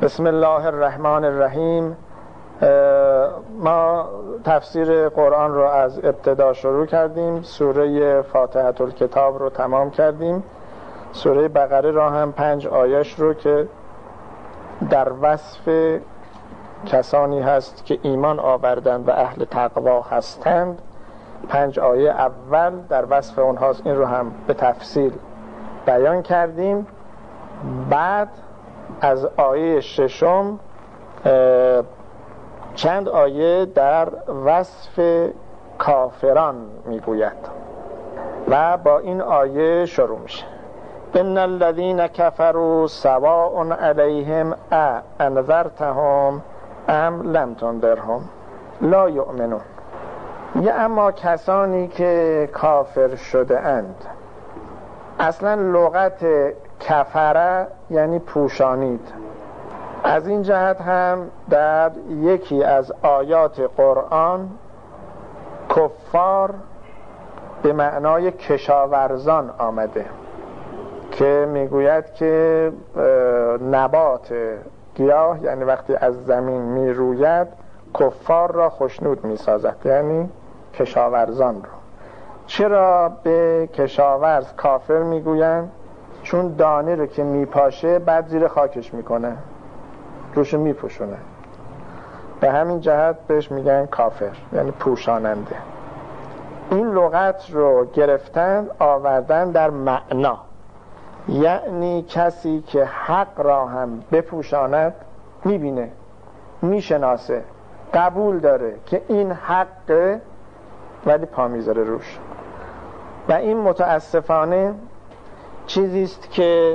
بسم الله الرحمن الرحیم. ما تفسیر قرآن رو از ابتدا شروع کردیم. سوره فاتحه الکتاب رو تمام کردیم. سوره بقره را هم 5 آیش رو که در وصف کسانی هست که ایمان آوردند و اهل تقوا هستند، 5 آیه اول در وصف اونهاست، این رو هم به تفصیل بیان کردیم. بعد از آیه 6 چند آیه در وصف کافران میگوید و با این آیه شروع میشه: ان الذين كفروا سواء عليهم انذرتهم ام لم تنذرهم لا یؤمنون. یه اما کسانی که کافر شده اند، اصلا لغت کفره یعنی پوشانید. از این جهت هم در یکی از آیات قرآن کفار به معنای کشاورزان آمده که میگوید که نبات گیاه، یعنی وقتی از زمین میروید، کفار را خوشنود میسازد، یعنی کشاورزان را. چرا به کشاورز کافر میگویند؟ چون دانه رو که میپاشه بعد زیر خاکش میکنه، روش میپوشونه، به همین جهت بهش میگن کافر، یعنی پوشاننده. این لغت رو گرفتن آوردن در معنا، یعنی کسی که حق را هم بپوشاند، میبینه، میشناسه، قبول داره که این حقه ولی پا میذاره روش. و این متاسفانه چیزیست که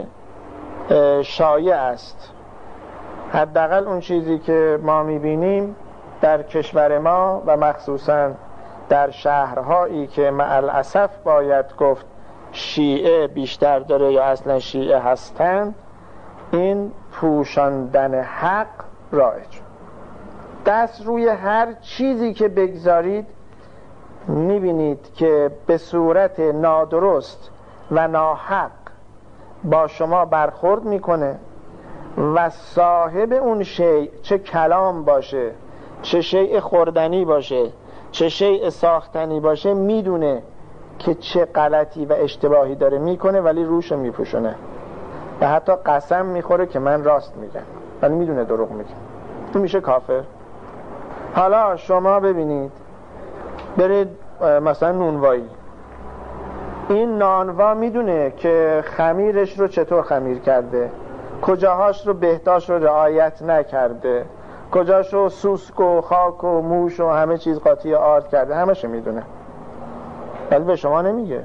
شایع است. حداقل اون چیزی که ما میبینیم در کشور ما و مخصوصا در شهرهایی که مع الاسف باید گفت شیعه بیشتر داره یا اصلا شیعه هستند، این پوشاندن حق رایج. دست روی هر چیزی که بگذارید میبینید که به صورت نادرست و ناحق با شما برخورد میکنه و صاحب اون شیء، چه کلام باشه، چه شیء خوردنی باشه، چه شیء ساختنی باشه، میدونه که چه غلطی و اشتباهی داره میکنه ولی روشو میپوشونه و حتی قسم میخوره که من راست میگم ولی میدونه دروغ میگه. این میشه کافر. حالا شما ببینید، برید مثلا نونوایی، این نانوا میدونه که خمیرش رو چطور خمیر کرده، کجاهاش رو بهداشت رو رعایت نکرده، کجاش رو سوسک و خاک و موش و همه چیز قاطی آرد کرده، همشو میدونه ولی به شما نمیگه.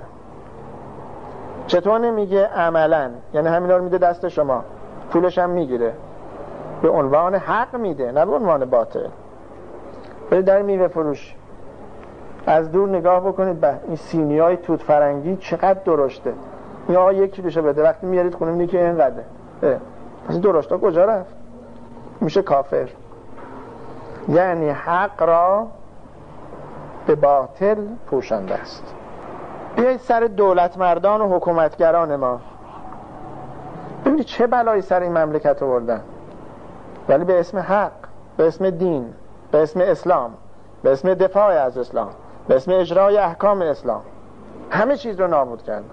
چطور نمیگه؟ عملا، یعنی همینا رو میده دست شما، پولش هم میگیره، به عنوان حق میده نه به عنوان باطل. برید در میوه فروش، از دور نگاه بکنید به این سینیای توت فرنگی چقدر درشته، این آقا 1 کیلوشو بده، وقتی میارید خونه میگه که اینقدره، پس درشتا کجا رفت؟ میشه کافر. یعنی حق را به باطل پوشانده است. بیایید سر دولت مردان و حکومتگران ما، ببینید چه بلایی سر این مملکت آوردن، ولی به اسم حق، به اسم دین، به اسم اسلام، به اسم دفاع از اسلام، به اسم اجرای احکام اسلام همه چیز رو نابود کردن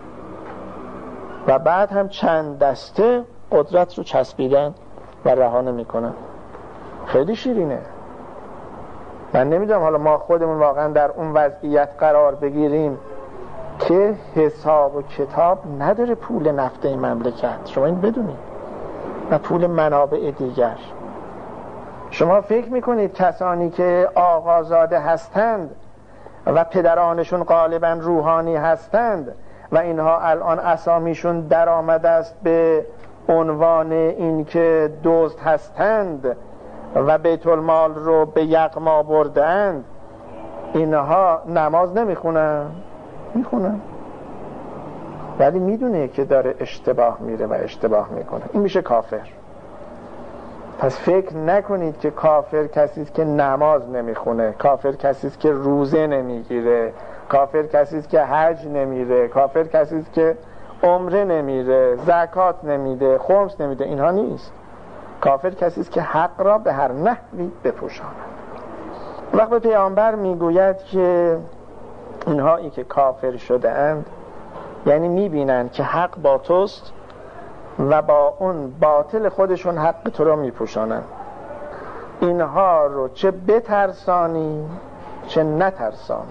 و بعد هم چند دسته قدرت رو چسبیدن و رها نمی‌کنن. خیلی شیرینه. من نمیدونم حالا ما خودمون واقعا در اون وضعیت قرار بگیریم که حساب و کتاب نداره پول نفت این مملکت، شما این بدونید، و پول منابع دیگر. شما فکر میکنید کسانی که آقازاده هستند و پدرانشون غالبا روحانی هستند و اینها الان اسامیشون در آمده است به عنوان این که دزد هستند و بیت المال رو به یغما بردند، اینها نماز نمیخونن؟ میخونن، ولی میدونه که داره اشتباه میره و اشتباه میکنه. این میشه کافر. پس فکر نکنید که کافر کسی است که نماز نمیخونه، کافر کسی است که روزه نمیگیره، کافر کسی است که حج نمیره، کافر کسی است که عمره نمیره، زکات نمیده، خمس نمیده. اینها نیست. کافر کسی است که حق را به هر نحوی بپوشاند. وقت به پیامبر میگوید که اینهایی که کافر شده اند، یعنی میبینند که حق با توست و با اون باطل خودشون حق تو را میپوشانند، اینها رو چه بترسانی چه نترسانی.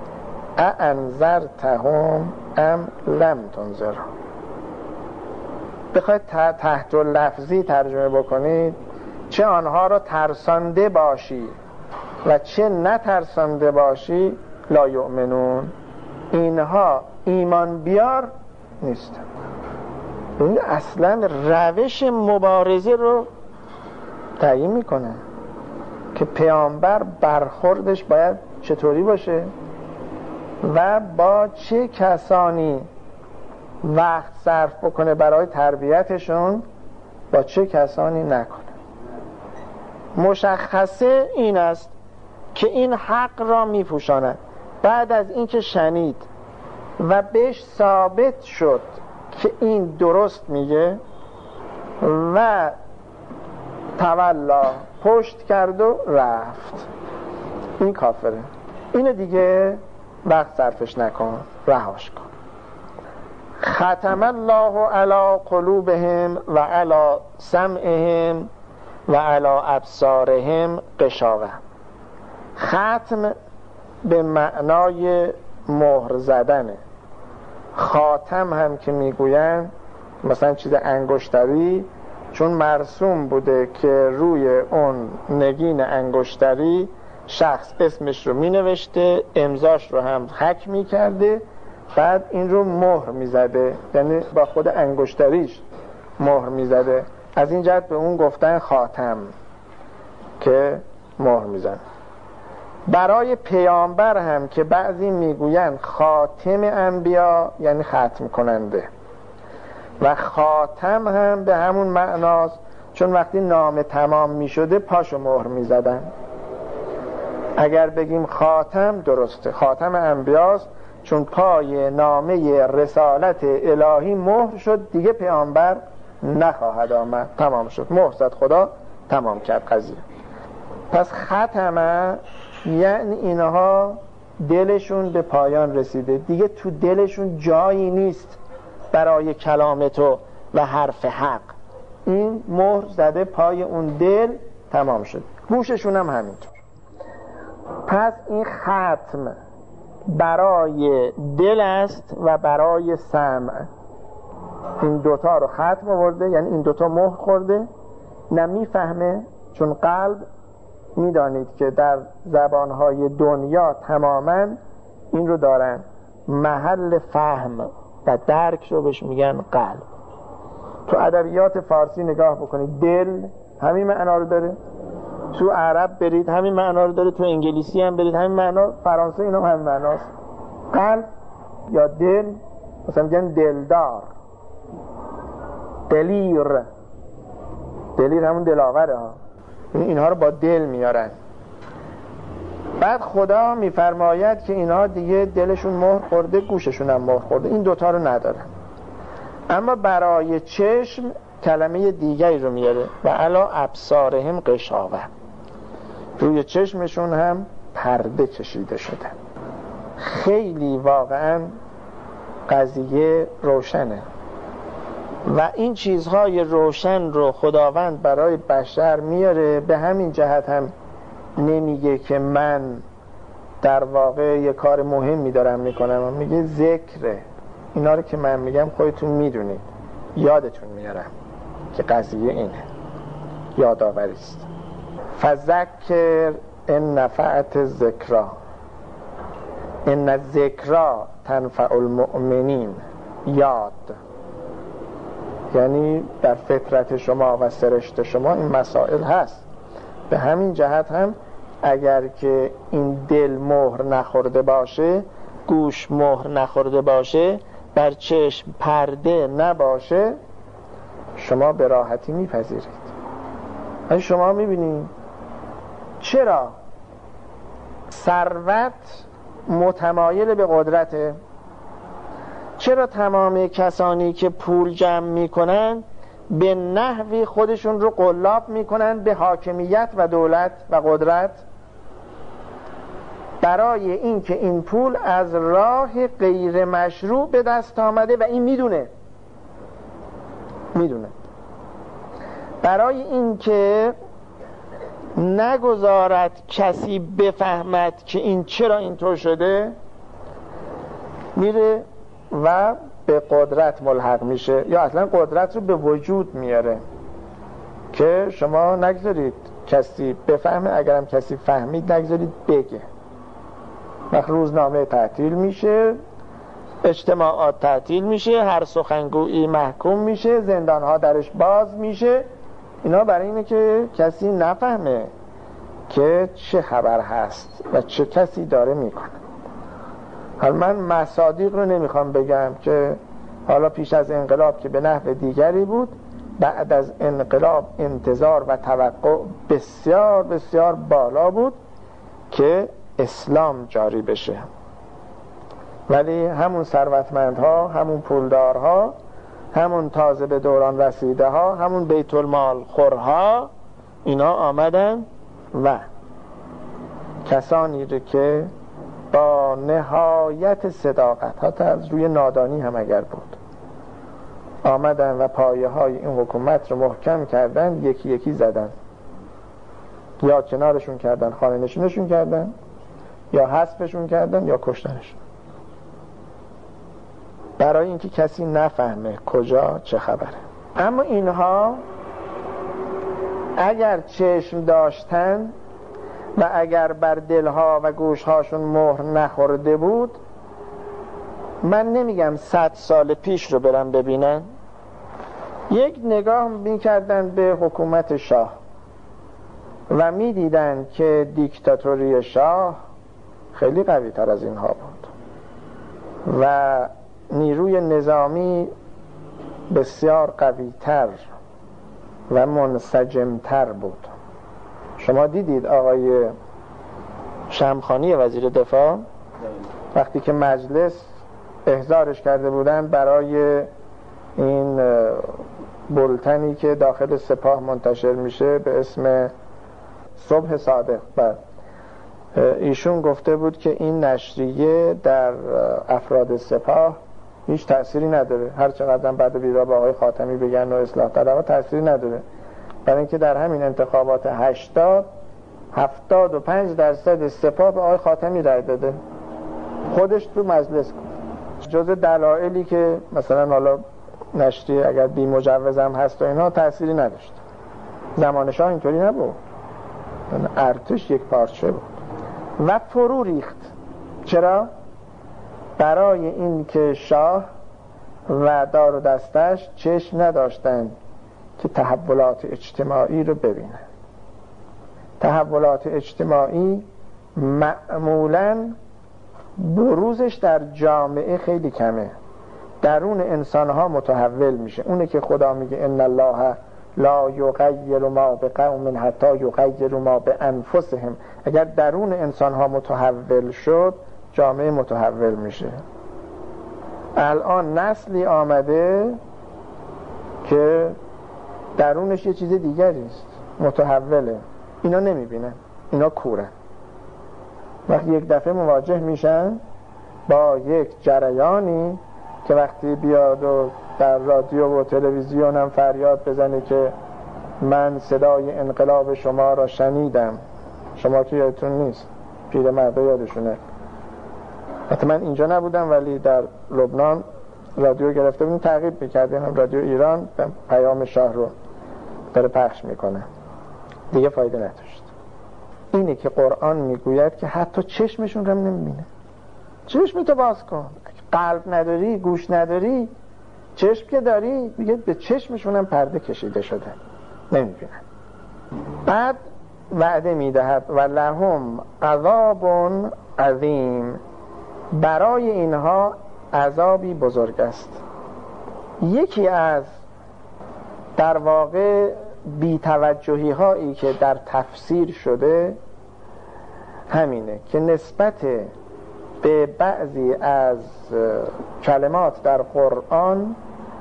اانذرتهم ام لم تنذرهم. بخواید تحت لفظی ترجمه بکنید، چه آنها را ترسانده باشی و چه نترسانده باشی، لا یؤمنون، اینها ایمان بیار نیستن. این اصلا روش مبارزه رو تعیین میکنه که پیامبر برخوردش باید چطوری باشه و با چه کسانی وقت صرف بکنه برای تربیتشون، با چه کسانی نکنه. مشخصه این است که این حق را میپوشاند. بعد از اینکه شنید و بهش ثابت شد که این درست میگه و تولا، پشت کرد و رفت، این کافره. اینو دیگه وقت صرفش نکن، رهاش کن. ختم الله علی قلوبهم و علی سمعهم و علی ابصارهم غشاوه. ختم به معنای مهر زدنه. خاتم هم که میگوین مثلا چیز انگشتری، چون مرسوم بوده که روی اون نگین انگشتری شخص اسمش رو می نوشته، امضاش رو هم حک می کرده، بعد این رو مهر می زده، یعنی با خود انگشتریش مهر می زده. از این جهت به اون گفتن خاتم که مهر می زن. برای پیامبر هم که بعضی می گوین خاتم انبیا یعنی ختم کننده، و خاتم هم به همون معناست، چون وقتی نامه تمام می شده پاشو مهر می زدن. اگر بگیم خاتم درسته، خاتم انبیاست، چون پای نامه رسالت الهی مهر شد، دیگه پیامبر نخواهد آمد، تمام شد، مهر زد خدا، تمام کرد قضیه. پس ختمه یعنی اینها دلشون به پایان رسیده، دیگه تو دلشون جایی نیست برای کلام تو و حرف حق. این مهر زده پای اون دل، تمام شد. گوششون هم همینطور. پس این ختم برای دل است و برای سمع. این دوتا رو ختم آورده، یعنی این دوتا مهر خورده، نمیفهمه، چون قلب میدانید که در زبانهای دنیا تماما این رو دارن، محل فهم و درک رو بهش میگن قلب. تو ادبیات فارسی نگاه بکنید، دل همین معنا رو داره، تو عرب برید همین معنا رو داره، تو انگلیسی هم برید همین معنا، فرانسه اینا هم همین معناست. قلب یا دل، مثلا میگن دلدار، دلیر، دلیر همون دلاوره ها، اینها رو با دل میارن. بعد خدا میفرماید که اینها دیگه دلشون مهر خورده، گوششون هم مهر خورده، این دوتا رو ندارن. اما برای چشم کلمه دیگری رو میاره، و علی ابصارهم غشاوه، روی چشمشون هم پرده کشیده شده. خیلی واقعا قضیه روشنه و این چیزهای روشن رو خداوند برای بشر میاره. به همین جهت هم نمیگه که من در واقع یه کار مهمی دارم میکنم، میگه ذکره، اینا رو که من میگم خودتون میدونید، یادتون میارم که قضیه اینه، یادآوری است. فذکر ان نفعت ذکرا، ان ذکرا تنفع المؤمنین. یاد یعنی در فطرت شما و سرشت شما این مسائل هست. به همین جهت هم اگر که این دل مهر نخورده باشه، گوش مهر نخورده باشه، بر چشم پرده نباشه، شما به راحتی میپذیرید. شما میبینید چرا ثروت متمایل به قدرته؟ چرا تمام کسانی که پول جمع میکنن به نحوی خودشون رو قلاب میکنن به حاکمیت و دولت و قدرت برای اینکه این پول از راه غیر مشروع به دست آمده و این میدونه برای اینکه نگذارد کسی بفهمد که این چرا اینطور شده، میره و به قدرت ملحق میشه یا اصلا قدرت رو به وجود میاره که شما نگذارید کسی بفهمه، اگرم کسی فهمید نگذارید بگه. وقت روزنامه تعطیل میشه، اجتماعات تعطیل میشه، هر سخنگویی محکوم میشه، زندانها درش باز میشه. اینا برای اینه که کسی نفهمه که چه خبر هست و چه کسی داره میکنه. حالا من مصادیق رو نمیخوام بگم که حالا پیش از انقلاب که به نحو دیگری بود، بعد از انقلاب انتظار و توقع بسیار بسیار بالا بود که اسلام جاری بشه، ولی همون ثروتمندها، همون پولدارها، همون تازه به دوران رسیده ها، همون بیت المال خورها، اینا آمدن و کسانی رو که با نهایت صداقت، حتی از روی نادانی هم اگر بود، آمدن و پایه های این حکومت رو محکم کردن، یکی یکی زدن، یا کنارشون کردن، خانه نشینشون کردن، یا حذفشون کردن، یا کشتنشون، برای اینکه کسی نفهمه کجا چه خبره. اما اینها اگر چشم داشتن و اگر بر دلها و گوشهاشون مهر نخورده بود، من نمیگم 100 سال پیش رو برن ببینن، یک نگاه میکردن به حکومت شاه و میدیدن که دیکتاتوری شاه خیلی قوی تر از اینها بود و نیروی نظامی بسیار قوی تر و منسجم تر بود. شما دیدید آقای شمخانی وزیر دفاع وقتی که مجلس احضارش کرده بودن برای این بولتنی که داخل سپاه منتشر میشه به اسم صبح صادق، ایشون گفته بود که این نشریه در افراد سپاه هیچ تأثیری نداره، هر چقدر بعد بیرا با آقای خاتمی بگن و اصلاح طلبها تأثیری نداره، برای اینکه در همین انتخابات 75% سپاه به آقای خاتمی رای داده. خودش تو مجلس جز دلایلی که مثلا حالا نشریه اگر بی مجوز هم هست و اینا تأثیری نداشت. زمان شاه اینطوری نبود، ارتش یک پارچه بود و فرو ریخت. چرا؟ برای این که شاه و دار و دستش چشم نداشتن که تحولات اجتماعی رو ببینن. تحولات اجتماعی معمولاً بروزش در جامعه خیلی کمه، درون انسانها متحول میشه. اونه که خدا میگه ان الله لا یغیر ما بقوم حتی یغیروا ما بانفسهم. اگر درون انسانها متحول شد، جامعه متحول میشه. الان نسلی آمده که درونش یه چیز دیگری است، متحوله، اینا نمیبینن، اینا کورن. وقتی یک دفعه مواجه میشن با یک جریانی که وقتی بیاد و در رادیو و تلویزیون هم فریاد بزنه که من صدای انقلاب شما را شنیدم، شما که یادتون نیست، پیرمردا یادشونه، حتی من اینجا نبودم ولی در لبنان رادیو گرفته بودیم تعقیب میکردیم، هم رادیو ایران پیام شاه رو داره پخش میکنه، دیگه فایده نداشت. اینه که قرآن میگوید که حتی چشمشون رو نمیبینه. چشمتو باز کن، قلب نداری، گوش نداری، چشم که داری، میگه به چشمشون هم پرده کشیده شده، نمیبینن. بعد وعده میدهد و لهم عذاب عظیم، برای اینها عذابی بزرگ است. یکی از در واقع بی‌توجهی هایی که در تفسیر شده همینه که نسبت به بعضی از کلمات در قرآن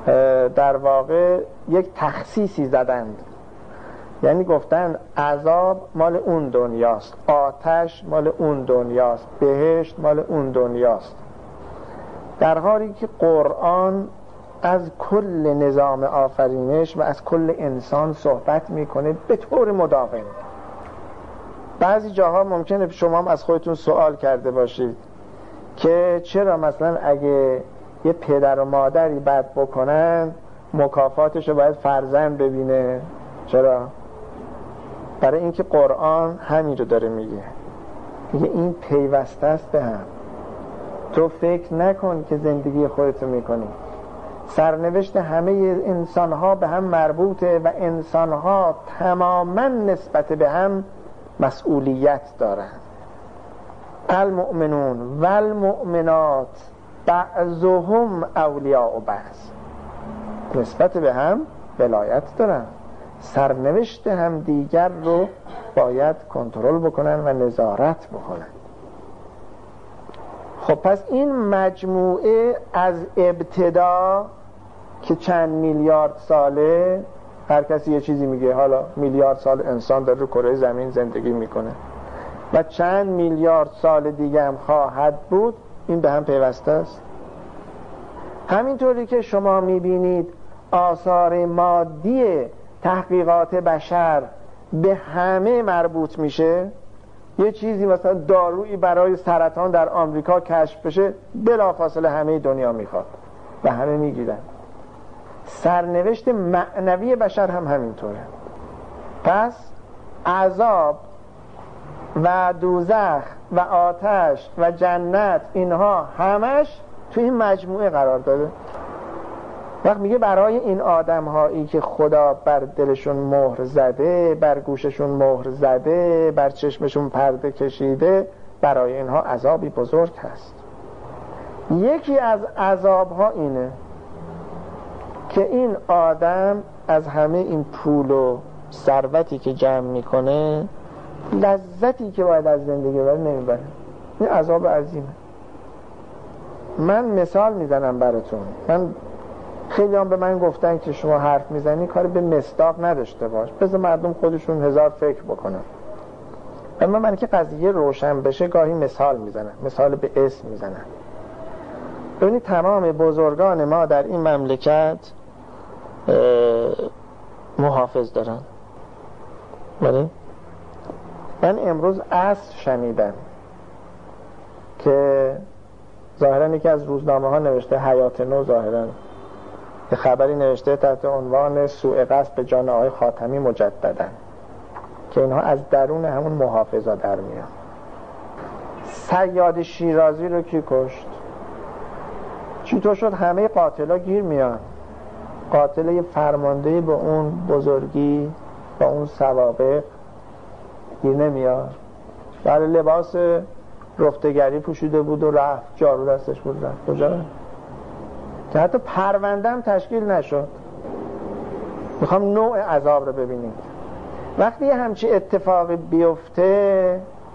در واقع یک تخصیصی زدند، یعنی گفتن عذاب مال اون دنیاست، آتش مال اون دنیاست، بهشت مال اون دنیاست، در حالی که قرآن از کل نظام آفرینش و از کل انسان صحبت میکنه به طور مداوم. بعضی جاها ممکنه شما هم از خودتون سوال کرده باشید که چرا مثلا اگه یه پدر و مادری بد بکنن مکافاتش رو باید فرزند ببینه؟ چرا؟ برای اینکه قرآن همین رو داره میگه این پیوسته است به هم. تو فکر نکن که زندگی خودتو میکنی، سرنوشت همه انسانها به هم مربوطه و انسانها تماما نسبت به هم مسئولیت دارند. المؤمنون والمؤمنات بعضهم اولیاء بعض، نسبت به هم ولایت دارن، سرنوشت هم دیگر رو باید کنترل بکنن و نظارت بکنن. خب پس این مجموعه از ابتدا که چند میلیارد ساله، هر کسی یه چیزی میگه، حالا میلیارد سال انسان داره رو کره زمین زندگی میکنه و چند میلیارد سال دیگه هم خواهد بود، این به هم پیوسته است. همینطوری که شما میبینید آثار مادی تحقیقات بشر به همه مربوط میشه، یه چیزی مثلا دارویی برای سرطان در آمریکا کشف بشه بلافاصله همه دنیا میخواد و همه میگیرن. سرنوشت معنوی بشر هم همینطوره. پس عذاب و دوزخ و آتش و جنت اینها همش تو این مجموعه قرار داده. وقت میگه برای این آدم هایی که خدا بر دلشون مهر زده، بر گوششون مهر زده، بر چشمشون پرده کشیده، برای اینها عذابی بزرگ هست. یکی از عذاب ها اینه که این آدم از همه این پول و ثروتی که جمع میکنه لذتی که باید از زندگی بره نمیبره. این عذاب عظیمه. من مثال میزنم براتون. من خیلی هم به من گفتن که شما حرف میزنی کاری به مصداق نداشته باش، بذار مردم خودشون هزار فکر بکنن. اما من که قضیه روشن بشه گاهی مثال میزنم، مثال به اسم میزنم. ببینید تمام بزرگان ما در این مملکت محافظ دارن. بله؟ من امروز عصر شنیدم که ظاهراً یکی از روزنامه ها نوشته، حیات نو ظاهراً که خبری نوشته تحت عنوان سوء قصد به جان آقای خاتمی مجدداً، که اینها از درون همون محافظا در میان. صیاد شیرازی رو کی کشت؟ چطور شد همه قاتلا گیر میان؟ قاتل یه فرمانده به اون بزرگی با اون سوابق گیر نمیاد؟ برای لباس رفتگری پوشیده بود و رفت، جارو دستش بود رفت کجا؟ که حتی پروندم تشکیل نشد. میخوام نوع عذاب رو ببینید. وقتی همچی اتفاقی بیفته،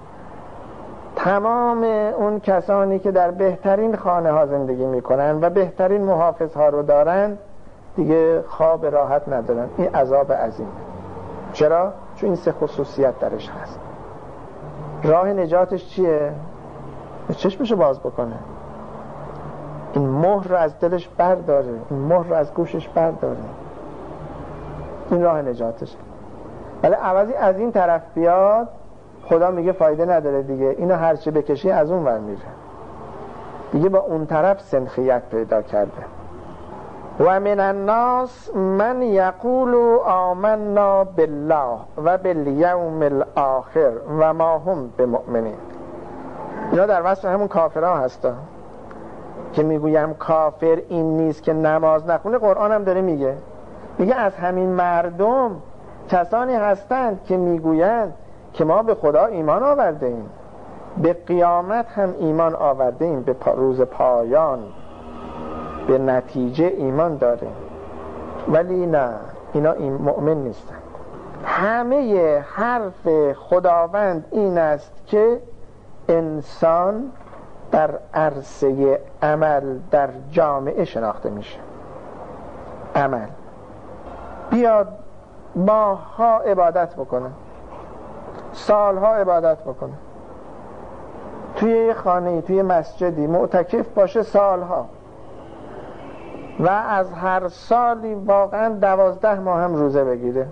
تمام اون کسانی که در بهترین خانه ها زندگی میکنن و بهترین محافظ ها رو دارن دیگه خواب راحت ندارن. این عذاب عظیم. چرا؟ چون این سه خصوصیت درش هست. راه نجاتش چیه؟ چشمشو باز بکنه، این مهر رو از دلش برداره، این مهر رو از گوشش برداره. این راه نجاتشه. ولی عوضی از این طرف بیاد، خدا میگه فایده نداره دیگه، اینو هرچی بکشی از اون ور میره دیگه. با اون طرف سنخیت پیدا کرده. و من الناس من یقول آمنا بالله و بالیوم الاخر و ما هم بمؤمنین. اینا در وصف همون کافرها هستا که میگویم کافر این نیست که نماز نخونه. قرآن هم داره میگه از همین مردم کسانی هستند که میگویند که ما به خدا ایمان آورده ایم، به قیامت هم ایمان آورده ایم، به روز پایان، به نتیجه ایمان داره، ولی نه، اینا مؤمن نیستن. همه حرف خداوند این است که انسان در عرصه عمل در جامعه شناخته میشه. عمل. بیاد ماه‌ها عبادت بکنه، سالها عبادت بکنه، توی یه خانه‌ای، توی مسجدی معتکف باشه سالها و از هر سالی واقعا 12 ماه هم روزه بگیره.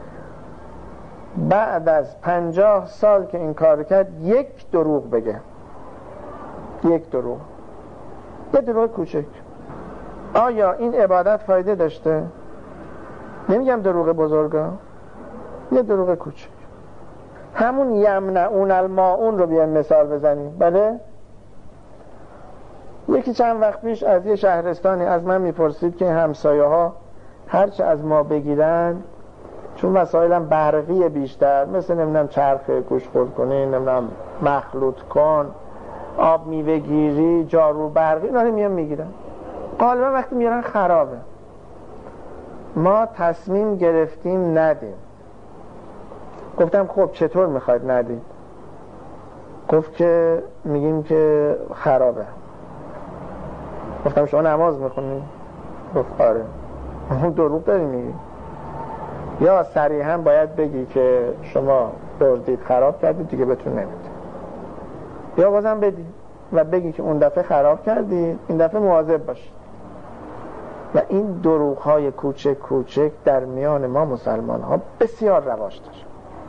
بعد از 50 سال که این کار کرد یک دروغ بگه، یک دروغ، یه دروغ کوچک. آیا این عبادت فایده داشته؟ نمیگم دروغ بزرگا، یه دروغ کوچک. همون یمنعون الماعون رو بیایم مثال بزنیم. بله؟ یکی چند وقت پیش از یه شهرستانی از من میپرسید که همسایه ها هرچه از ما بگیرن، چون وسایلم برقی بیشتر، مثل نمیدونم چرخ گوش خورد کنی، نمیدونم مخلوط کن، آب میوه گیری، جارو برقی، اینا رو میگیرن، غالبا وقتی میارن خرابه. ما تصمیم گرفتیم ندیم. گفتم خب چطور میخواید ندید؟ گفت که میگیم که خرابه. گفتم شما نماز میخونید؟ گفت آره. دروغ داری میگی؟ یا صریحا باید بگی که شما دزدید خراب کردید دیگه بهتون نمیده، یا بازم بدی و بگی که اون دفعه خراب کردید، این دفعه مواظب باشید. و این دروغ های کوچک کوچک در میان ما مسلمان ها بسیار رواج داره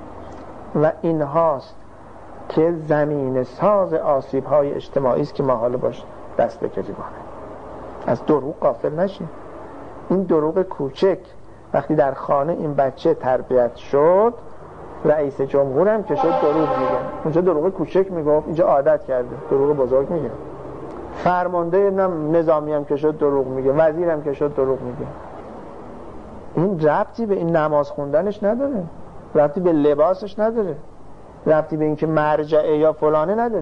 و این هاست که زمین ساز آسیب های اجتماعی است که ما حالا باش دست به گریبانه. از دروغ غافل نشیم. این دروغ کوچک وقتی در خانه این بچه تربیت شد، رئیس جمهور هم که شد دروغ میگه، اونجا دروغ کوچک میگفت، اینجا عادت کرده دروغ بزرگ میگه. فرمانده نظامی هم که شد دروغ میگه، وزیر هم که شد دروغ میگه. این ربطی به این نماز خوندنش نداره، ربطی به لباسش نداره، ربطی به این که مرجعه یا فلانه نداره.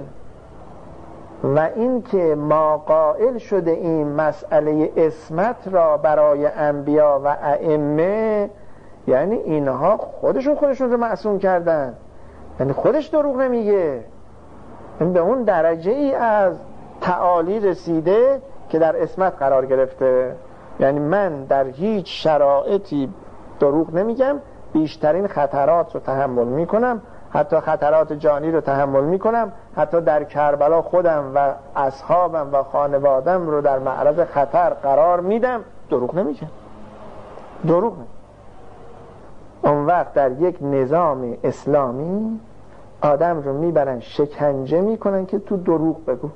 و این که ما قائل شده این مسئله عصمت را برای انبیا و ائمه، یعنی اینها خودشون رو معصوم کردن، یعنی خودش دروغ نمیگه، این به اون درجه ای از تعالی رسیده که در عصمت قرار گرفته. یعنی من در هیچ شرایطی دروغ نمیگم، بیشترین خطرات رو تحمل میکنم، حتی خطرات جانی رو تحمل میکنم، حتی در کربلا خودم و اصحابم و خانوادم رو در معرض خطر قرار میدم، دروغ نمیگم. دروغ نمیگم. اون وقت در یک نظام اسلامی آدم رو میبرن شکنجه میکنن که تو دروغ بگو،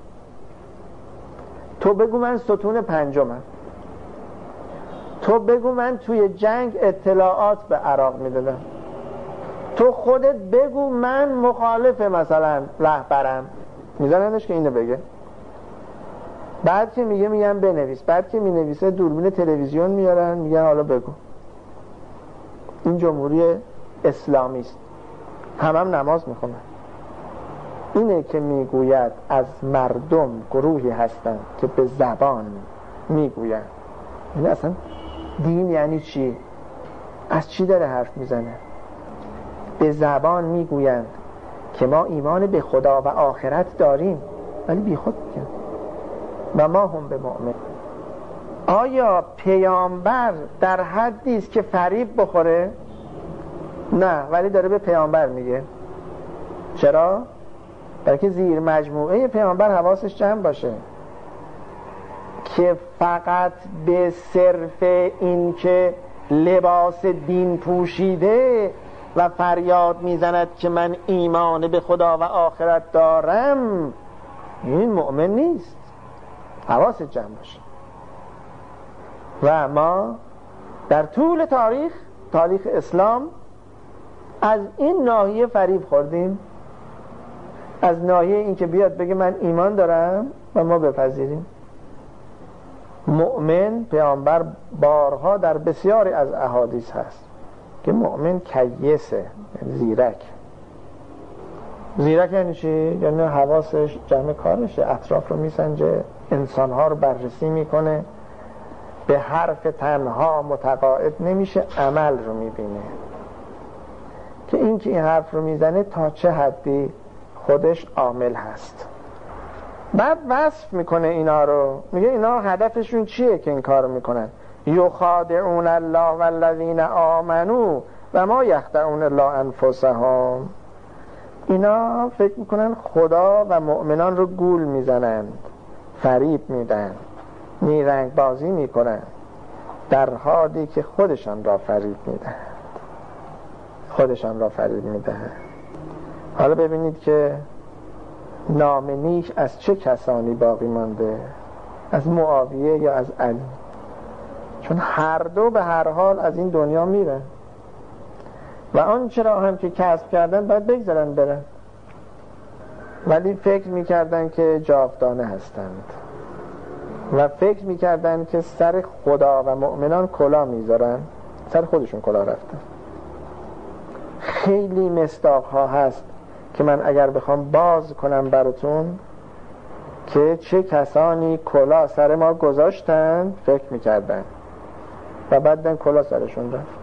تو بگو من ستون پنجمم، تو بگو من توی جنگ اطلاعات به عراق میدادم، تو خودت بگو من مخالف مثلا رهبرم، میذارنش که اینو بگه. بعد که میگم بنویس، بعد که مینویسه دوربین تلویزیون میارن میگن حالا بگو. این جمهوری اسلامی است، هم نماز میخونن. اینه که میگوید از مردم گروهی هستن که به زبان میگوین. این اصلا دین یعنی چی؟ از چی داره حرف میزنه؟ به زبان میگویند که ما ایمان به خدا و آخرت داریم، ولی بی خود میگن و ما هم به مؤمن. آیا پیامبر در حدی است که فریب بخوره؟ نه، ولی داره به پیامبر میگه. چرا؟ برای که زیر مجموعه پیامبر حواسش جمع باشه که فقط به صرف این که لباس دین پوشیده و فریاد میزند که من ایمان به خدا و آخرت دارم، این مؤمن نیست. حواس جمع باشه. و ما در طول تاریخ اسلام از این ناحیه فریب خوردیم، از ناحیه این که بیاد بگه من ایمان دارم و ما بپذیریم. مؤمن، پیامبر بارها در بسیاری از احادیث هست که مؤمن کیسه، زیرک یعنی چی؟ یعنی حواسش جمع کارشه، اطراف رو میسنجه، انسانها رو بررسی میکنه، به حرف تنها متقاعد نمیشه، عمل رو میبینه که این که این حرف رو میزنه تا چه حدی خودش عامل هست. بعد وصف میکنه اینا رو، میگه اینا هدفشون چیه که این کار رو میکنن. یخادعون الله والذین آمنوا و ما یخدعون الا انفسهم. اینا فکر میکنن خدا و مؤمنان رو گول میزنند، فریب میدن، نیرنگ بازی میکنن، در حالی که خودشان را فریب میدهند. حالا ببینید که نام نیک از چه کسانی باقی مانده؟ از معاویه یا از علی؟ چون هر دو به هر حال از این دنیا میرن و آنچه را هم که کسب کردن باید بگذارن برن، ولی فکر میکردن که جاودانه هستند و فکر میکردن که سر خدا و مؤمنان کلاه میذارن، سر خودشون کلاه رفتن. خیلی مصداق ها هست که من اگر بخوام باز کنم براتون که چه کسانی کلاه سر ما گذاشتن فکر میکردن و بعدن کلاه سرشون رفت.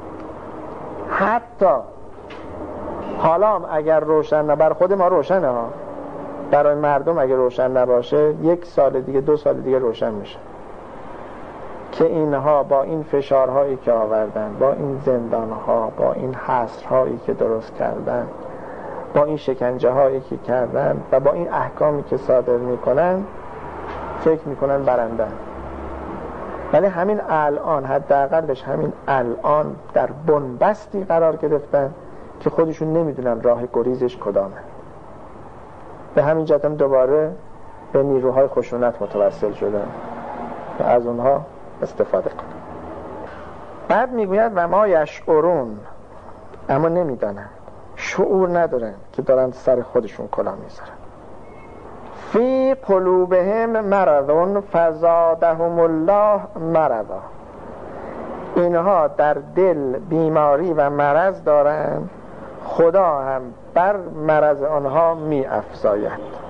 حتی حالا اگر روشن نه، بر خود ما روشنه ها، برای مردم اگر روشن نباشه 1 سال دیگه 2 سال دیگه روشن میشه که اینها با این فشارهایی که آوردن، با این زندانها، با این حصرهایی که درست کردن، با این شکنجه هایی که کردن و با این احکامی که صادر میکنن فکر میکنن برندن. ولی همین الان، حداقلش همین الان در بنبستی قرار گرفتن که خودشون نمیدونن راه گریزش کدامه. به همین جهت هم دوباره به نیروهای خشونت متوسل شدن و از اونها استفاده کنن. بعد میگوید و ما یشعرون، اما نمیدانن، شعور ندارن که دارن سر خودشون کلاه میذارن. فی قلوبهم مرض فزادهم الله مرضا. اینها در دل بیماری و مرض دارند، خدا هم بر مرض آنها می افزاید.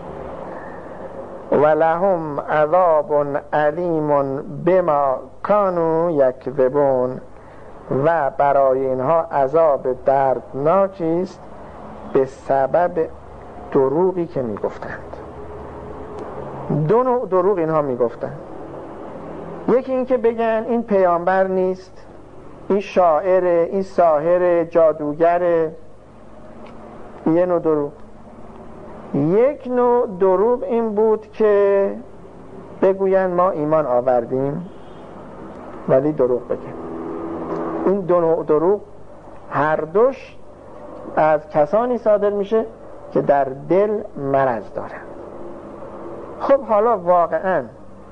ولهم عذاب علیم بما کانوا یکذبون. و برای اینها عذاب دردناکی است به سبب دروغی که می گفتند. 2 نوع دروغ اینها می گفتند. یکی این که بگن این پیامبر نیست، این شاعره، این ساحر، جادوگره. یه نوع دروغ. یک نوع دروغ این بود که بگوین ما ایمان آوردیم ولی دروغ بگن. این 2 نوع دروغ هر دوش از کسانی صادر میشه که در دل مرض دارن. خب حالا واقعا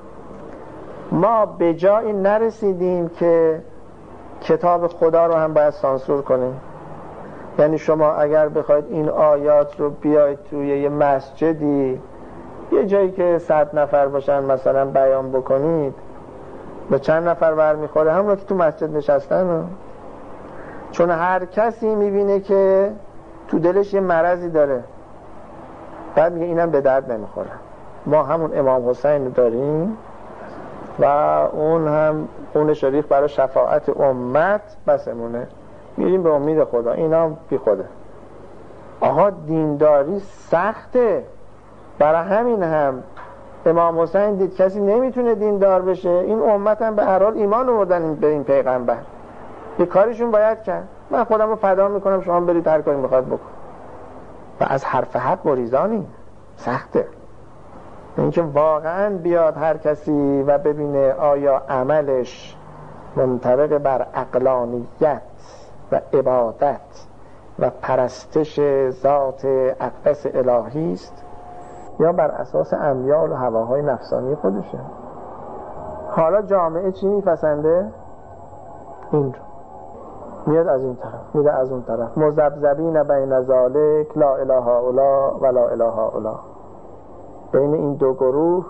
ما به جایی نرسیدیم که کتاب خدا رو هم باید سانسور کنیم. یعنی شما اگر بخواید این آیات رو بیاید توی یه مسجدی، یه جایی که 100 نفر باشن مثلا بیان بکنید، به چند نفر برمیخوره؟ همون که تو مسجد نشستن. چون هر کسی میبینه که تو دلش یه مرضی داره، بعد میگه اینم به درد نمیخوره. ما همون امام حسین داریم و اون هم خون شریف برای شفاعت امت بسمونه، میریم به امید خدا، اینا هم بی خوده. آها دینداری سخته. برای همین هم امام حسین دید کسی نمیتونه دیندار بشه، این امت هم به هر حال ایمان آوردن به این پیغمبر، یه کارشون باید کرد. من خودم رو فدا میکنم، شما برید هر کاری میخواد بکن. و از حرف حق گریزانی سخته. اینکه واقعا بیاد هر کسی و ببینه آیا عملش منطبق بر عقلانیت و عبادت و پرستش ذات اقدس الهی است یا بر اساس امیال و هواهای نفسانی خودشه. حالا جامعه چی میپسنده؟ این رو میاد از این طرف، میره از اون طرف، مذبذبین بین ذالک لا اله الا و لا اله الا. بین این 2 گروه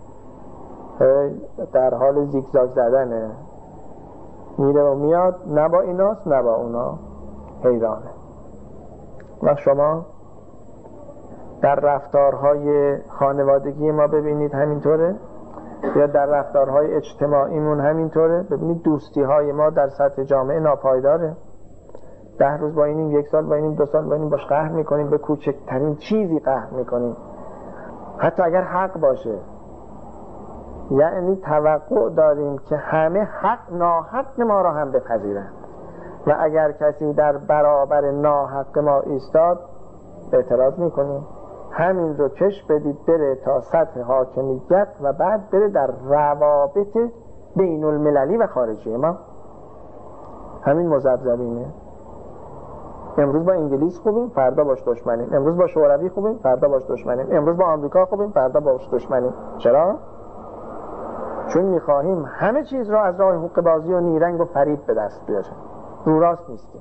در حال زیگزاگ زدنه، میره و میاد، نه با ایناست نه با اونا، حیرانه. و شما در رفتارهای خانوادگی ما ببینید همینطوره، یا در رفتارهای اجتماعیمون همینطوره. ببینید دوستی های ما در سطح جامعه ناپایداره. 10 روز با اینیم، 1 سال با اینیم، 2 سال با اینیم، باش قهر میکنیم، به کوچکترین چیزی قهر میکنیم، حتی اگر حق باشه. یعنی توقع داریم که همه حق ناحق ما را هم بپذیرند و اگر کسی در برابر ناحق ما ایستاد اعتراض میکنیم همین رو کش بدید بره تا سطح حاکمیت و بعد بره در روابط بین المللی و خارجی ما. همین مذبذبینه. امروز با انگلیس خوبیم فردا باش دشمنیم، امروز با شوروی خوبیم فردا باش دشمنیم، امروز با آمریکا خوبیم فردا باش دشمنیم. چرا؟ چون میخواهیم همه چیز را از راه حقوق بازی و نیرنگ و فریب به دست بیاریم. رو راست نیستیم.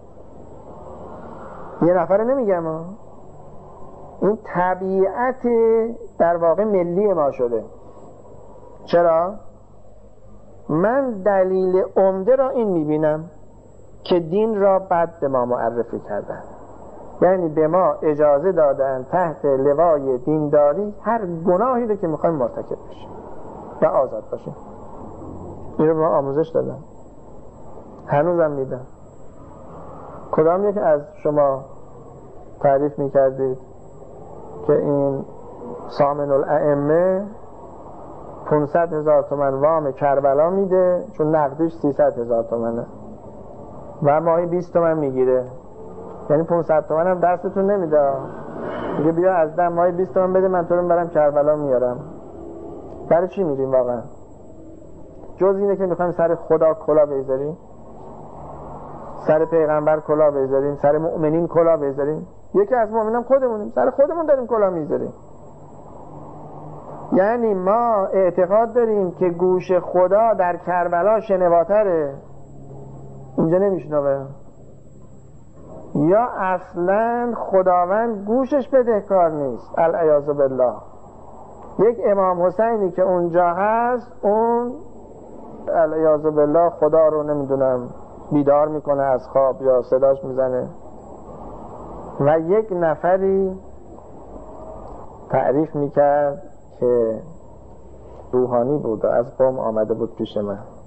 یه نفر نمیگم این طبیعت در واقع ملی ما شده. چرا؟ من دلیل عمده را این میبینم که دین را بد به ما معرفی کردن، یعنی به ما اجازه دادن تحت لوای دینداری هر گناهی رو که میخوایم مرتکب بشیم و آزاد باشیم. این رو به ما آموزش دادن، هنوزم میدن. کدام یک از شما تعریف میکردید که این سامن الائمه 500,000 تومان وام کربلا میده چون نقدش 300,000 تومانه و ماهی 20 تومن میگیره، یعنی 500 تومن هم دستتون نمیده، میگه بیا از دم ماهی 20 تومن بده من تو رو برم کربلا میارم. برای چی میریم واقعا؟ جز اینه که میخوایم سر خدا کلا بذاریم، سر پیغمبر کلا بذاریم، سر مؤمنین کلا بذاریم. یکی از مؤمنان خودمونیم، سر خودمون داریم کلا میذاریم. یعنی ما اعتقاد داریم که گوش خدا در کربلا شنواتره، اینجا نمیشنوه، یا اصلا خداوند گوشش بدهکار نیست. العیاذ بالله. یک امام حسینی که اونجا هست، اون العیاذ بالله خدا رو نمیدونم بیدار میکنه از خواب یا صداش میزنه. و یک نفری تعریف میکرد که روحانی بود و از قم آمده بود پیش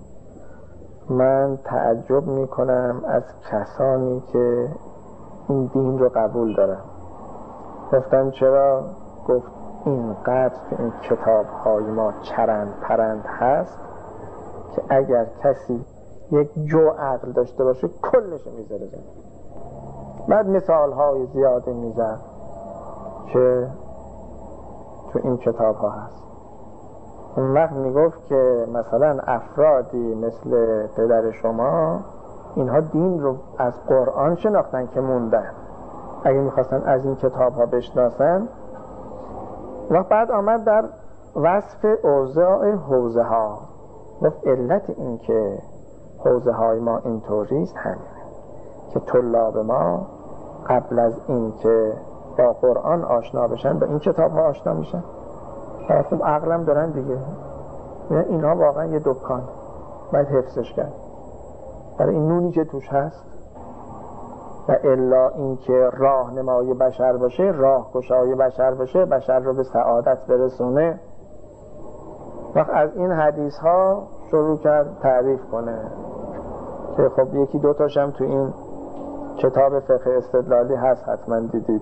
من تعجب میکنم از کسانی که این دین رو قبول دارن. گفتم چرا؟ گفت اینقدر که این کتاب های ما چرند پرند هست که اگر کسی یک جو عقل داشته باشه کلش میذاره. بعد مثال های زیاده میزن که تو این کتاب ها هست. اون وقت میگفت که مثلا افرادی مثل پدر شما اینها دین رو از قرآن شناختن که موندن، اگه میخواستن از این کتاب ها بشناسن. و بعد آمد در وصف اوضاع حوزه ها، گفت علت این که حوزه های ما اینطوریست همینه که طلاب ما قبل از این که با قرآن آشنا بشن با این کتاب ها آشنا میشن. خب عقلم دارن دیگه، اینها واقعا یه دکان باید حفظش کرد برای این نونی که توش هست. و الا این که راهنمای بشر باشه، راهگشای بشر باشه، بشر رو به سعادت برسونه. وقت از این حدیث ها شروع کرد تعریف کنه که خب یکی دوتاش هم تو این کتاب فقه استدلالی هست، حتما دیدید،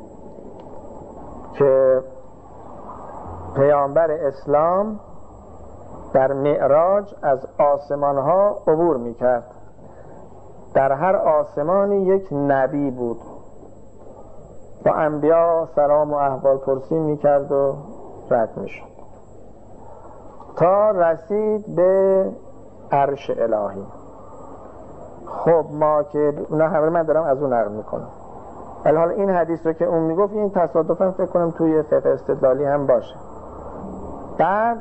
که پیامبر اسلام در معراج از آسمان ها عبور میکرد. در هر آسمانی یک نبی بود، با انبیا سلام و احوال پرسی میکرد و رد میشد تا رسید به عرش الهی. خب ما که اونا همه من دارم از اون نقل میکنم، ولی حالا این حدیث رو که اون میگفت این تصادفاً فکر کنم توی فقه استدلالی هم باشه. بعد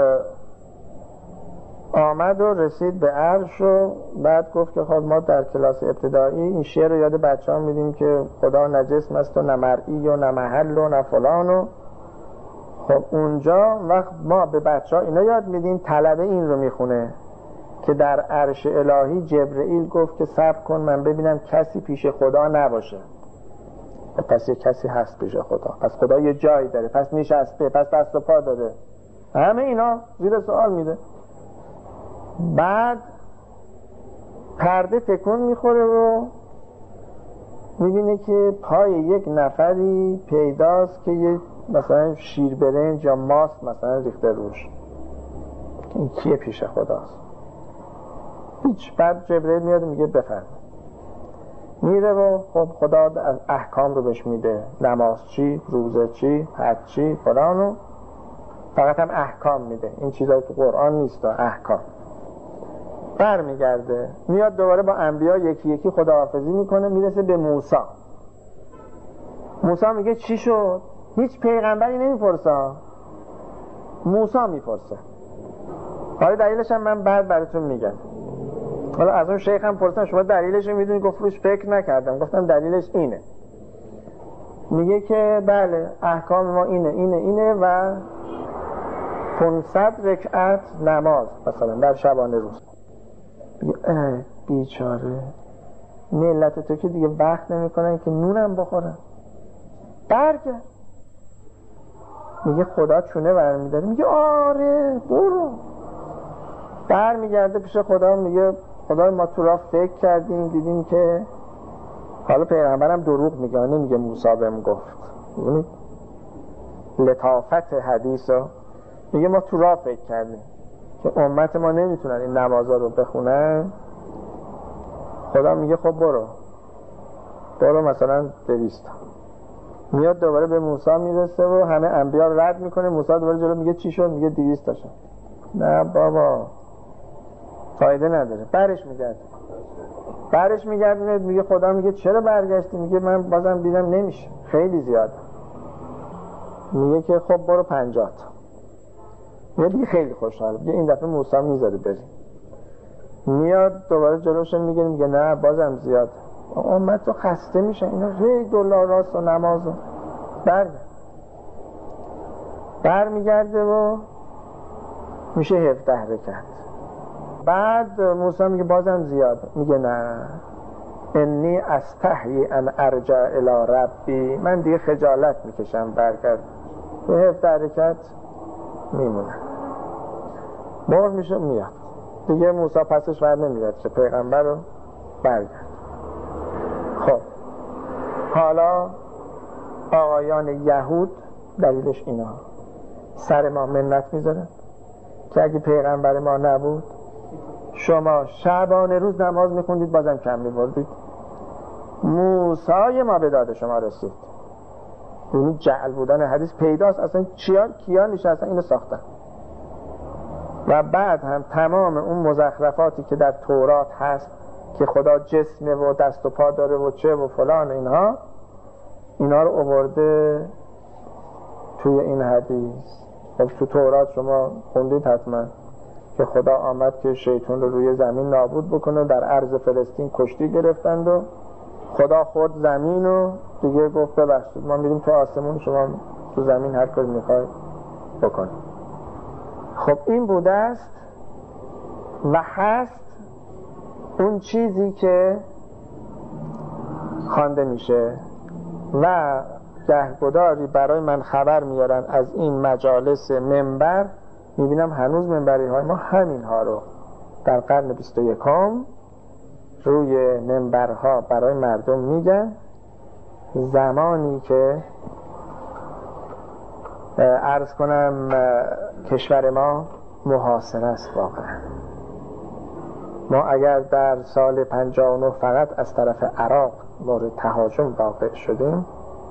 آمد و رسید به عرش و بعد گفت که خب ما در کلاس ابتدایی این شعر رو یاد بچه ها میدیم که خدا نه جسم است و نه مرئی و نه محل و نه فلان. و خب اونجا وقت ما به بچه ها اینا یاد میدیم، طلبه این رو میخونه که در عرش الهی جبرئیل گفت که صبر کن من ببینم کسی پیش خدا نباشه. پس یه کسی هست پیش خدا، پس خدا یه جایی داره، پس نشسته، پس دست و پا داره، همه اینا زیر سوال میده. بعد پرده تکون میخوره و میبینه که پای یک نفری پیداست که یه مثلا شیر برنج یا ماست مثلا ریخته روش. این کیه پیش خداست؟ هیچ. بعد جبرئیل میاد میگه بفرمایید. میره و خب خدا احکام رو بهش میده، نماز چی، روزه چی، حج چی، فلانو. فقط هم احکام میده، این چیزایی تو قرآن نیست، احکام. برمیگرده میاد دوباره با انبیا یکی یکی خداحافظی میکنه، میرسه به موسی. موسی میگه چی شد؟ هیچ پیغمبری نمیپرسه، موسی میپرسه. حالا دلیلش هم من بعد براتون میگم. حالا از اون شیخ هم پرسیدم شما دلیلش رو میدونی؟ گفت روش فکر نکردم. گفتم دلیلش اینه. میگه که بله احکام ما اینه و 500 رکعت نماز مثلا در شبانه روز. بیچاره ملت تو که دیگه وقت نمیکنن که نونم بخورن. برگرد. میگه خدا چونه برمیداره. میگه آره برو. برمیگرده پیش خدا، میگه خدا ما تو راه فکر کردیم دیدیم که حالا پیغمبرم دروغ میگه، نمیگه موسی بهم گفت. میدونید لطافت حدیثو میگه ما تو راه فکر کردیم که امت ما نمیتونن این نمازا رو بخونن. خدا میگه خب برو مثلا 200. میاد دوباره به موسی میرسه و همه انبیا رو رد میکنه. موسی دوباره جلو میگه چی شد؟ میگه 200 تاشون. نه بابا فایده نداره. برش میگرده میگه خدا میگه چرا برگشتی؟ میگه من بازم دیدم نمیشه، خیلی زیاد. میگه که خب برو 50 تا. میگه خیلی خوشحال. میگه این دفعه موسی میذاره بریم. میاد دوباره جلوش میگه نه بازم زیاد. امت تو خسته میشه، اینا هی دلار راست و نماز و برمیگرده و میشه 17 رکعت. بعد موسی میگه بازم زیاد. میگه نه انی استحی ان ارجع الی ربی، من دیگه خجالت میکشم برگرد. تو 17 رکعت میمونه. مور میشه میاد دیگه. موسی پسش ور نمیاد چه پیغمبر رو برگرد. خب حالا آقایان یهود دلیلش اینا سر ما منت میذارن که اگه پیغمبر ما نبود شما شبانه روز نماز میخوندید بازم کم میبردید. موسی ما به داد شما رسید. یعنی جعل بودن حدیث پیداست. اصلا کیا نشستن اینو ساختن. و بعد هم تمام اون مزخرفاتی که در تورات هست که خدا جسمه و دست و پا داره و چه و فلان، اینا رو آورده توی این حدیث. خب تو تورات شما خوندید حتما که خدا آمد که شیطان رو روی زمین نابود بکنه. در عرض فلسطین کشتی گرفتند و خدا خورد زمین و دیگه گفت ببخشید ما میریم تو آسمون، شما تو زمین هر کاری میخواید بکنید. خب این بوده است و هست اون چیزی که خوانده میشه و گهگداری برای من خبر میارن از این مجالس منبر. میبینم هنوز منبری های ما همین ها رو در قرن 21 روی منبرها برای مردم میگن. زمانی که عرض کنم کشور ما محاصره است واقعا. ما اگر در سال 59 فقط از طرف عراق مورد تهاجم واقع شدیم،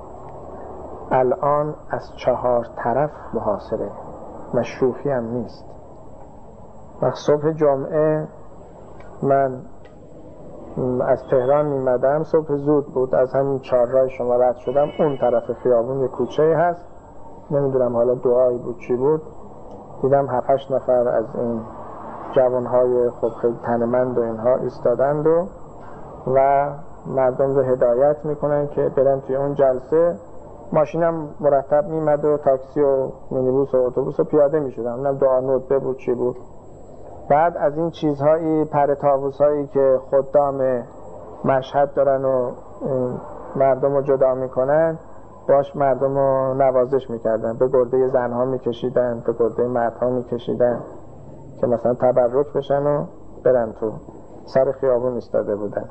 الان از 4 طرف محاصره و شوخی هم نیست. و صبح جمعه من از تهران میمدم، صبح زود بود، از همین 4 راه شما رد شدم. اون طرف خیابون یک کوچه هست، نمیدونم حالا دعایی بود چی بود، دیدم 7-8 نفر از این جوانهای خب خیلی تنمند و اینها ایستادند و مردم رو هدایت میکنن که برن توی اون جلسه. ماشینم مرتب میمد و تاکسی و مینیبوس و اتوبوس و پیاده میشدم. اونم دعا ندبه بود چی بود. بعد از این چیزهایی پرتابوس هایی که خدام مشهد دارن و مردم رو جدا میکنن، باش مردم رو نوازش میکردن. به گرده زنها میکشیدن، به گرده مردها میکشیدن که مثلا تبرک بشن و برن تو. سر خیابون ایستاده بودن.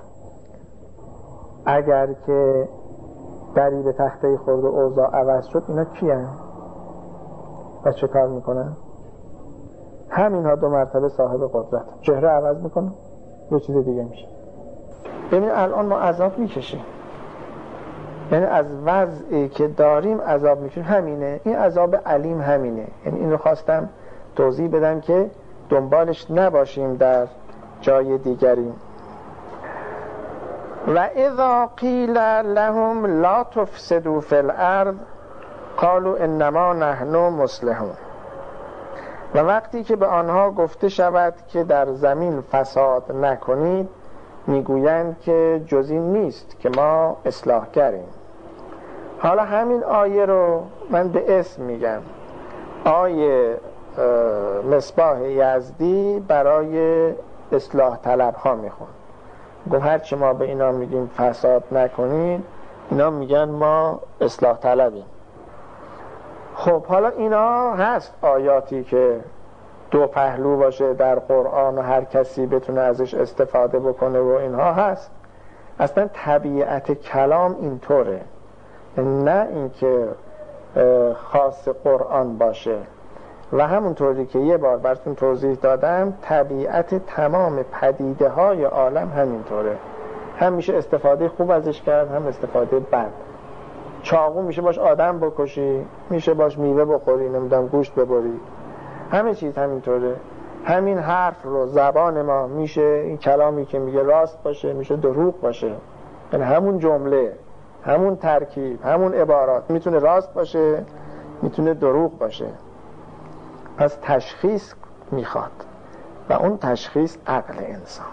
اگر که دری به تخته خورد و اوضاع عوض شد، اینا کیان و چه کار میکنن؟ همینها 2 مرتبه صاحب قدرت. چهره عوض میکنه، یه چیز دیگه میشه. ببینید الان ما عذاب میکشیم، یعنی از وضعی که داریم عذاب میکشیم. همینه، این عذاب علیم همینه. یعنی این رو خواستم توضیح بدم که دنبالش نباشیم در جای دیگری. و اذا قیل لهم لا تفسدوا فی الارض قالوا انما نحن مصلحون. و وقتی که به آنها گفته شود که در زمین فساد نکنید، میگویند که جز این نیست که ما اصلاحگریم. حالا همین آیه رو من به اسم میگم. آیه مصباح یزدی برای اصلاح طلب ها میخون. گفت هرچی ما به اینا میگیم فساد نکنید، اینا میگن ما اصلاح طلبیم. خب حالا اینا هست آیاتی که 2 پهلو باشه در قرآن و هر کسی بتونه ازش استفاده بکنه و اینها هست. اصلا طبیعت کلام اینطوره، نه اینکه خاص قرآن باشه. و همونطوری که یه بار براتون توضیح دادم، طبیعت تمام پدیده های عالم همینطوره. هم میشه استفاده خوب ازش کرد، هم استفاده بد. چاقو میشه باش آدم بکشی، میشه باش میوه بخوری، نمیدونم گوشت ببری. همه چیز همینطوره. همین حرف رو، زبان ما، میشه این کلامی که میگه راست باشه، میشه دروغ باشه. یعنی همون جمله، همون ترکیب، همون عبارات میتونه راست باشه، میتونه دروغ باشه. پس تشخیص میخواد و اون تشخیص عقل انسانه.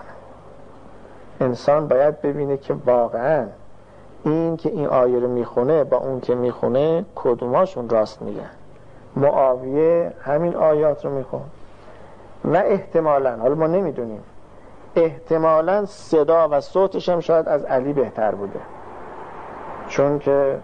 انسان باید ببینه که واقعا این که این آیه رو میخونه با اون که میخونه کدوماشون راست میگن. معاویه همین آیات رو میخون و احتمالاً، حالا ما نمیدونیم، احتمالاً صدا و صوتش هم شاید از علی بهتر بوده، چون که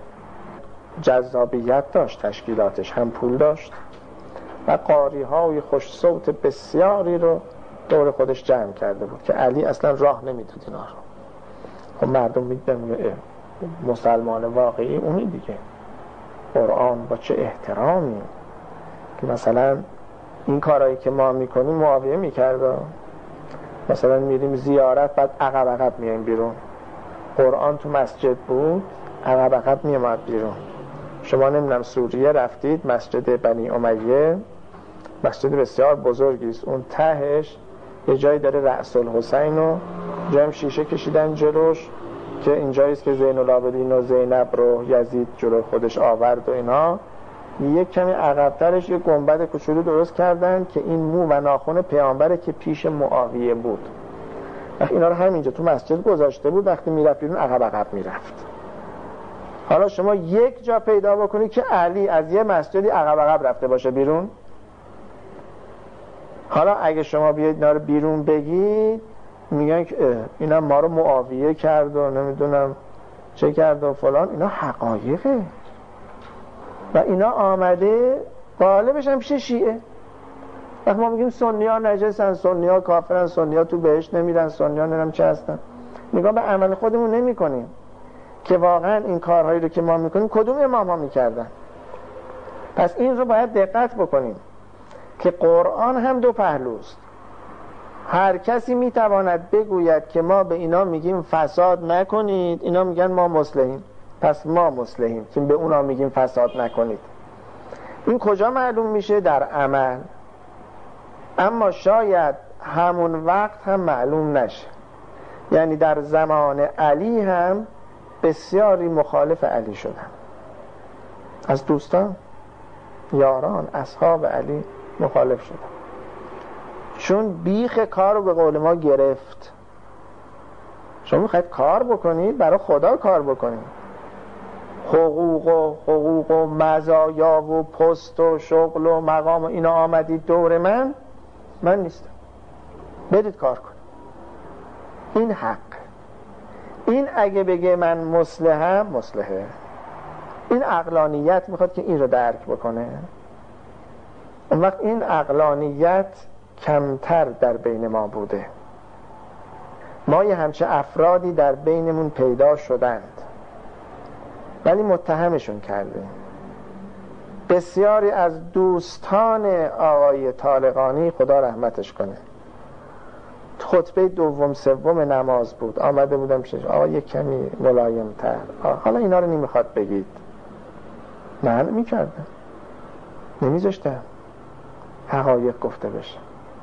جذابیت داشت، تشکیلاتش هم پول داشت و قاری‌های خوش صوت بسیاری رو دور خودش جمع کرده بود که علی اصلا راه نمیداد اینا رو. خب مردم میدن مسلمان واقعی اونی دیگه. قرآن با چه احترامی که مثلا این کارهایی که ما میکنیم معاویه میکرده. مثلا میریم زیارت، بعد عقب میایم بیرون. قرآن تو مسجد بود، عقب میامد بیرون. شما نمیدونم سوریه رفتید، مسجد بنی امیه مسجد بسیار بزرگی است، اون تهش یه جایی داره رأس الحسین و جام شیشه کشیدن جلوش که اینجاییست که زین العابدین و زینب رو یزید جلو خودش آورد و اینا. یک کمی عقب‌ترش یه گنبد کوچولو درست کردن که این مو و ناخن پیامبره که پیش معاویه بود. اینا رو همینجا تو مسجد گذاشته بود، وقتی میرفت بیرون عقب میرفت. حالا شما یک جا پیدا بکنید که علی از یه مسجدی عقب رفته باشه بیرون. حالا اگه شما بیاید اینا رو بیرون بگید، میگن که اینا ما رو معاویه کرد و نمیدونم چه کرد و فلان. اینا حقایقه و اینا آمده غالبش هم پیش شیعه. وقتی ما میگیم سنی ها نجسن، سنی ها کافرن، سنی ها تو بهشت نمیرن، سنی ها نمیدونم چه هستن، نگاه به عمل خودمون نمی کنیم که واقعا این کارهایی رو که ما میکنیم کدوم امام ها میکردن. پس این رو باید دقت بکنیم که قرآن هم 2 پهلوست. هر کسی میتواند بگوید که ما به اینا میگیم فساد نکنید، اینا میگن ما مصلحیم، پس ما مصلحیم که به اونا میگیم فساد نکنید. این کجا معلوم میشه؟ در عمل. اما شاید همون وقت هم معلوم نشه. یعنی در زمان علی هم بسیاری مخالف علی شدن، از دوستان، یاران، اصحاب علی مخالف شدن، چون بیخ کار رو به قول ما گرفت. شما میخواید کار بکنید، برای خدا کار بکنید. حقوق و مزایا و پست و شغل و مقام و اینا آمدید دور من نیستم، برید کار کنید. این حق. این اگه بگه من مصلحم، مصلحه. این عقلانیت میخواد که این رو درک بکنه. اون وقت این عقلانیت کمتر در بین ما بوده. ما یه همچه افرادی در بینمون پیدا شدند ولی متهمشون کردیم. بسیاری از دوستان آقای طالقانی خدا رحمتش کنه، خطبه دوم سوم نماز بود، آمده بودم پیشش، آقا یک کمی ملایم تر، حالا اینا رو نمیخواد بگید، من میکردم، نمیذاشتم حقایق گفته بشه.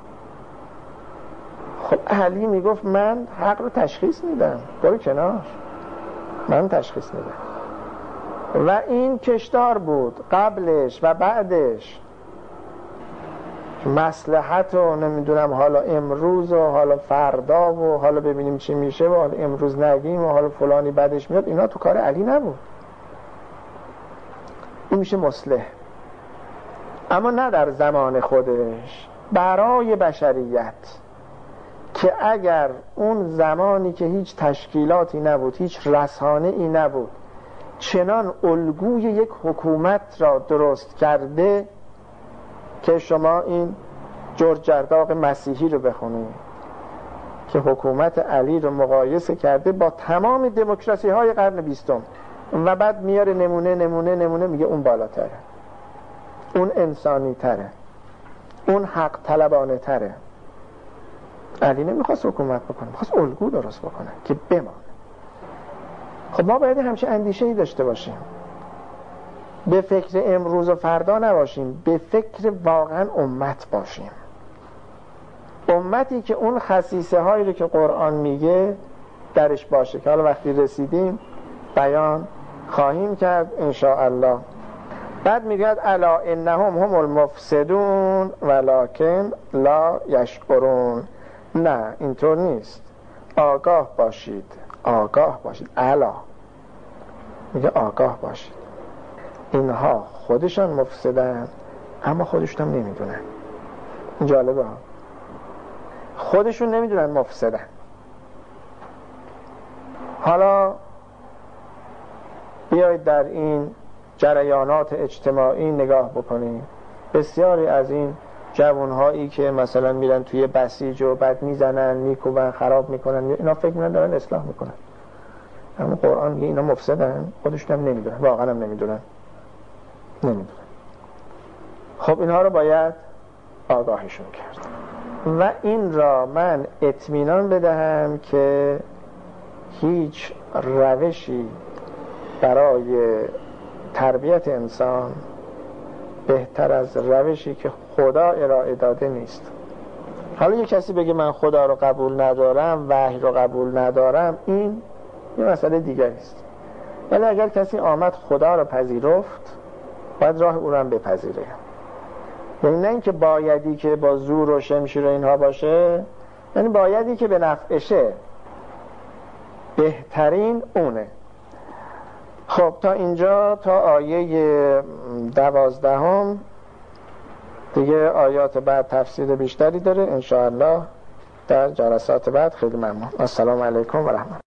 خب علی میگفت من حق رو تشخیص میدم، برو کنار، من تشخیص میدم. و این کشدار بود قبلش و بعدش، مصلحت و نمیدونم حالا امروز و حالا فردا و حالا ببینیم چی میشه و حالا امروز نگیم و حالا فلانی بعدش میاد، اینا تو کار علی نبود. این میشه مصلح، اما نه در زمان خودش، برای بشریت، که اگر اون زمانی که هیچ تشکیلاتی نبود، هیچ رسانه ای نبود، چنان الگوی یک حکومت را درست کرده که شما این جورج جرداق مسیحی رو بخونید که حکومت علی رو مقایسه کرده با تمام دموکراسی های قرن 20 و بعد میاره نمونه میگه اون بالاتره، اون انسانی تره، اون حق طلبانه تره. علی نمیخواست حکومت بکنه، میخواست الگو درست بکنه که بمانه. خب ما باید همچه اندیشه‌ای داشته باشیم، به فکر امروز و فردا نباشیم، به فکر واقعا امت باشیم، امتی که اون خصیصه هایی رو که قرآن میگه درش باشه، که حالا وقتی رسیدیم بیان خواهیم کرد انشاءالله. بعد میگه الا انهم هم المفسدون ولکن لا یشعرون. نه اینطور نیست، آگاه باشید، آگاه باشید، الا میگه آگاه باشید، اینها خودشان مفسدن اما خودشون هم نمیدونن. جالبه ها، خودشون نمیدونن مفسدن. حالا بیایید در این جریانات اجتماعی نگاه بکنیم. بسیاری از این جوانهایی که مثلا میرن توی بسیج و بعد میزنن، میکوبن، خراب میکنن، اینا فکر میکنن دارن اصلاح میکنن، اما قرآن میگه اینا مفسدن، خودشون هم نمیدونن، واقعا هم نمیدونن. خب اینها رو باید آگاهشون کرد و این را من اطمینان بدهم که هیچ روشی برای تربیت انسان بهتر از روشی که خدا ارائه داده نیست. حالا یک کسی بگه من خدا رو قبول ندارم، وحی رو قبول ندارم، این یه مسئله دیگری است. ولی اگر کسی آمد خدا رو پذیرفت، باید راه او رو هم بپذیره. یعنی نه اینکه بایدی که با زور و شمشیر و اینها باشه، یعنی بایدی که به نفعشه، بهترین اونه. خب تا اینجا، تا آیه 12 دیگه. آیات بعد تفسیر بیشتری داره انشاءالله در جلسات بعد. خیلی ممنون. السلام علیکم و رحمت.